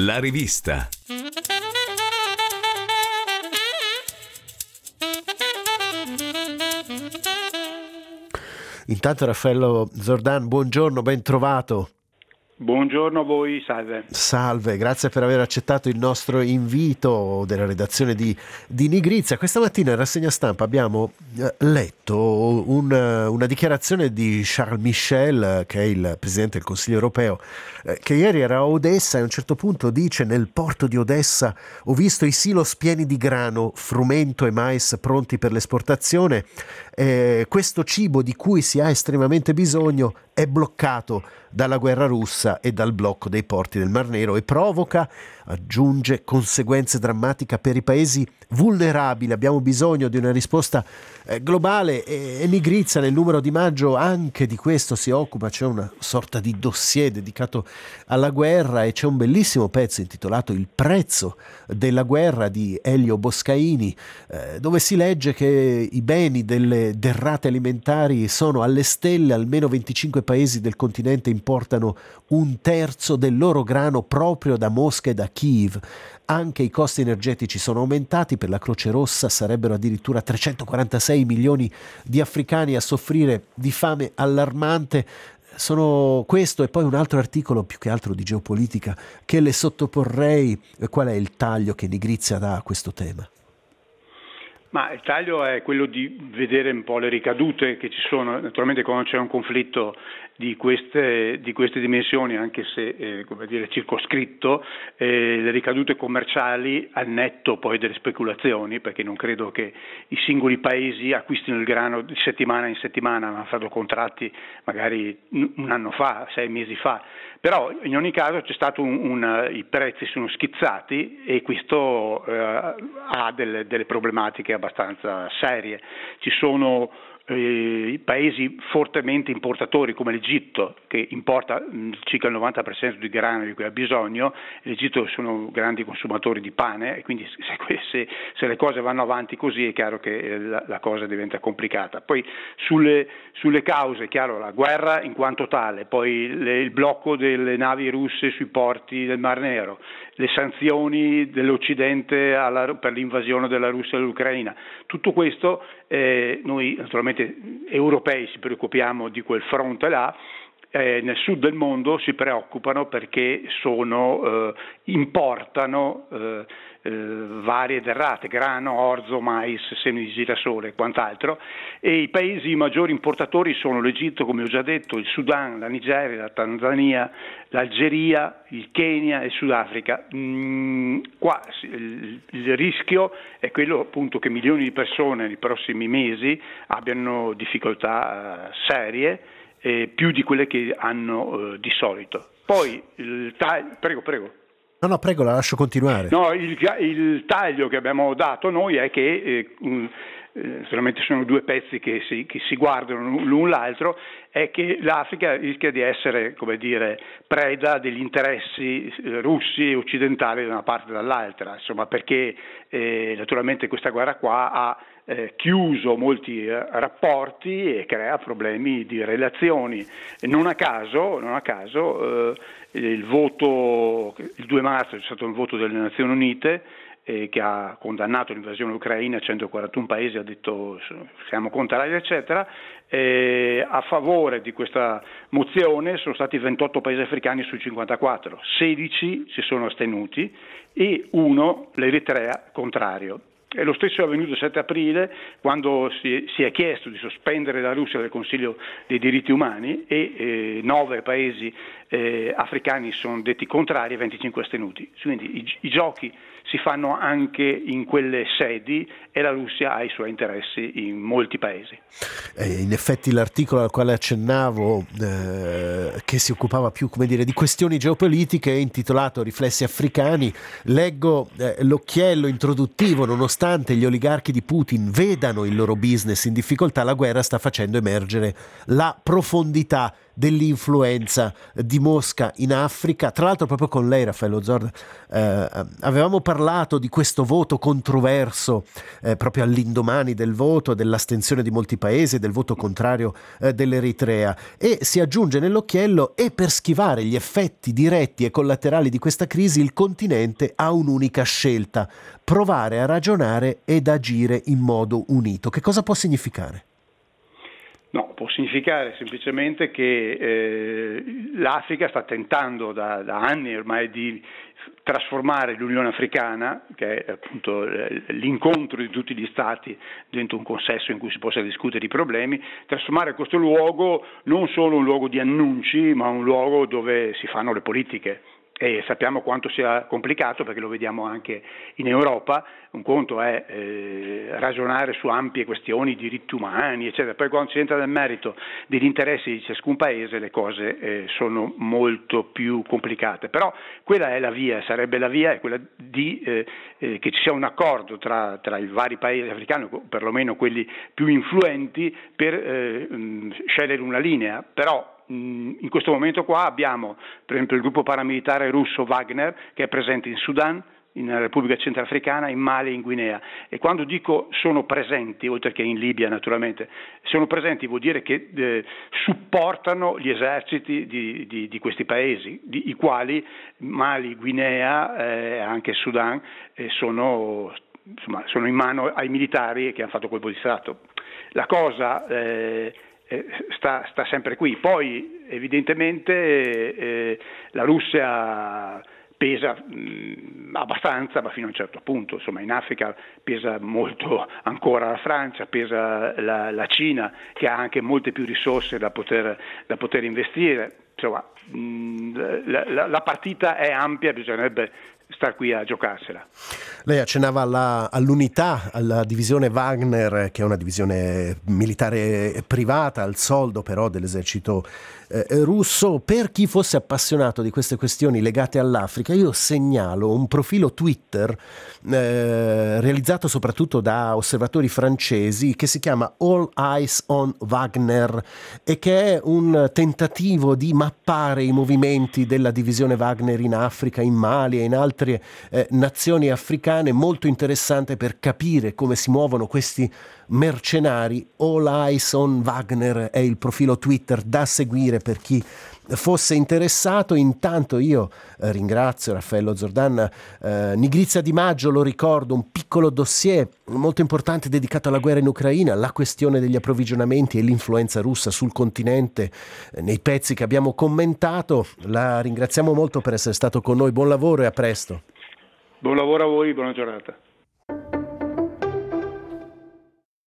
La rivista. Intanto Raffaello Zordan, buongiorno, ben trovato. Buongiorno a voi, salve. Salve, grazie per aver accettato il nostro invito della redazione di Nigrizia. Questa mattina in rassegna stampa abbiamo letto una dichiarazione di Charles Michel, che è il Presidente del Consiglio europeo, che ieri era a Odessa e a un certo punto dice: nel porto di Odessa ho visto i silos pieni di grano, frumento e mais pronti per l'esportazione. Questo cibo di cui si ha estremamente bisogno è bloccato dalla guerra russa e dal blocco dei porti del Mar Nero e provoca, aggiunge, conseguenze drammatiche per i paesi vulnerabili. Abbiamo bisogno di una risposta globale e Nigrizia nel numero di maggio anche di questo si occupa. C'è una sorta di dossier dedicato alla guerra e c'è un bellissimo pezzo intitolato Il prezzo della guerra di Elio Boscaini, dove si legge che i beni delle derrate alimentari sono alle stelle. Almeno 25 paesi del continente importano un terzo del loro grano proprio da Mosca e da Kiev. Anche i costi energetici sono aumentati. Per la Croce Rossa sarebbero addirittura 346 milioni di africani a soffrire di fame allarmante. Sono questo e poi un altro articolo, più che altro di geopolitica, che le sottoporrei. Qual è il taglio che Nigrizia dà a questo tema? Ma il taglio è quello di vedere un po' le ricadute che ci sono. Naturalmente quando c'è un conflitto di queste dimensioni, anche se circoscritto, le ricadute commerciali al netto poi delle speculazioni, perché non credo che i singoli paesi acquistino il grano di settimana in settimana, ma hanno fatto contratti magari un anno fa, 6 mesi fa. Però in ogni caso c'è stato i prezzi sono schizzati e questo ha delle problematiche abbastanza serie. Ci sono i paesi fortemente importatori come l'Egitto, che importa circa il 90% di grano di cui ha bisogno. L'Egitto sono grandi consumatori di pane e quindi se le cose vanno avanti così è chiaro che la cosa diventa complicata. Poi sulle cause, chiaro, la guerra in quanto tale, poi il blocco delle navi russe sui porti del Mar Nero, le sanzioni dell'Occidente per l'invasione della Russia all'Ucraina, tutto questo noi naturalmente europei ci preoccupiamo di quel fronte là. Nel sud del mondo si preoccupano perché importano varie derrate, grano, orzo, mais, semi di girasole e quant'altro, e i paesi maggiori importatori sono l'Egitto, come ho già detto, il Sudan, la Nigeria, la Tanzania, l'Algeria, il Kenya e il Sudafrica. Qua il rischio è quello appunto che milioni di persone nei prossimi mesi abbiano difficoltà serie, più di quelle che hanno di solito. Poi prego. No, prego, la lascio continuare. No, il taglio che abbiamo dato noi è che solamente sono due pezzi che si guardano l'un l'altro, è che l'Africa rischia di essere, come dire, preda degli interessi russi e occidentali da una parte e dall'altra, insomma, perché naturalmente questa guerra qua ha chiuso molti rapporti e crea problemi di relazioni. E non a caso il 2 marzo c'è stato un voto delle Nazioni Unite che ha condannato l'invasione ucraina, 141 paesi ha detto siamo contrari eccetera. A favore di questa mozione sono stati 28 paesi africani su 54, 16 si sono astenuti e 1, l'Eritrea, contrario. E lo stesso è avvenuto il 7 aprile, quando si è chiesto di sospendere la Russia dal Consiglio dei diritti umani e 9 paesi africani sono detti contrari e 25 astenuti. Quindi i giochi si fanno anche in quelle sedi e la Russia ha i suoi interessi in molti paesi. In effetti l'articolo al quale accennavo, che si occupava più, come dire, di questioni geopolitiche, è intitolato Riflessi africani. Leggo l'occhiello introduttivo: nonostante gli oligarchi di Putin vedano il loro business in difficoltà, la guerra sta facendo emergere la profondità dell'influenza di Mosca in Africa. Tra l'altro proprio con lei, Raffaello Zorda, avevamo parlato di questo voto controverso proprio all'indomani del voto, dell'astensione di molti paesi, del voto contrario dell'Eritrea, e si aggiunge nell'occhiello: e per schivare gli effetti diretti e collaterali di questa crisi il continente ha un'unica scelta: provare a ragionare ed agire in modo unito. Che cosa può significare? No, può significare semplicemente che l'Africa sta tentando da anni ormai di trasformare l'Unione Africana, che è appunto l'incontro di tutti gli stati dentro un consesso in cui si possa discutere i problemi, trasformare questo luogo non solo un luogo di annunci, ma un luogo dove si fanno le politiche. E sappiamo quanto sia complicato, perché lo vediamo anche in Europa. Un conto è ragionare su ampie questioni, diritti umani, eccetera. Poi quando si entra nel merito degli interessi di ciascun paese, le cose sono molto più complicate. Però quella è la via, sarebbe la via, è quella di che ci sia un accordo tra i vari paesi africani, perlomeno quelli più influenti, per scegliere una linea. Però in questo momento qua abbiamo per esempio il gruppo paramilitare russo Wagner, che è presente in Sudan, in Repubblica Centrafricana, in Mali e in Guinea. E quando dico sono presenti, oltre che in Libia naturalmente, sono presenti vuol dire che supportano gli eserciti di questi paesi, i quali Mali, Guinea e anche Sudan sono in mano ai militari che hanno fatto colpo di Stato. La cosa sta sempre qui. Poi evidentemente la Russia pesa abbastanza, ma fino a un certo punto. Insomma, in Africa pesa molto ancora la Francia, pesa la Cina, che ha anche molte più risorse da poter investire. Insomma, la partita è ampia, bisognerebbe star qui a giocarsela. Lei accennava all'unità, alla divisione Wagner, che è una divisione militare privata, al soldo però dell'esercito russo. Per chi fosse appassionato di queste questioni legate all'Africa, io segnalo un profilo Twitter realizzato soprattutto da osservatori francesi, che si chiama All Eyes on Wagner, e che è un tentativo di mappare i movimenti della divisione Wagner in Africa, in Mali e in altre nazioni africane, molto interessante per capire come si muovono questi mercenari. All Eyes on Wagner è il profilo Twitter da seguire per chi fosse interessato. Intanto io ringrazio Raffaello Zordan. Nigrizia di maggio, lo ricordo, un piccolo dossier molto importante dedicato alla guerra in Ucraina, la questione degli approvvigionamenti e l'influenza russa sul continente, nei pezzi che abbiamo commentato. La ringraziamo molto per essere stato con noi. Buon lavoro e a presto. Buon lavoro a voi, buona giornata.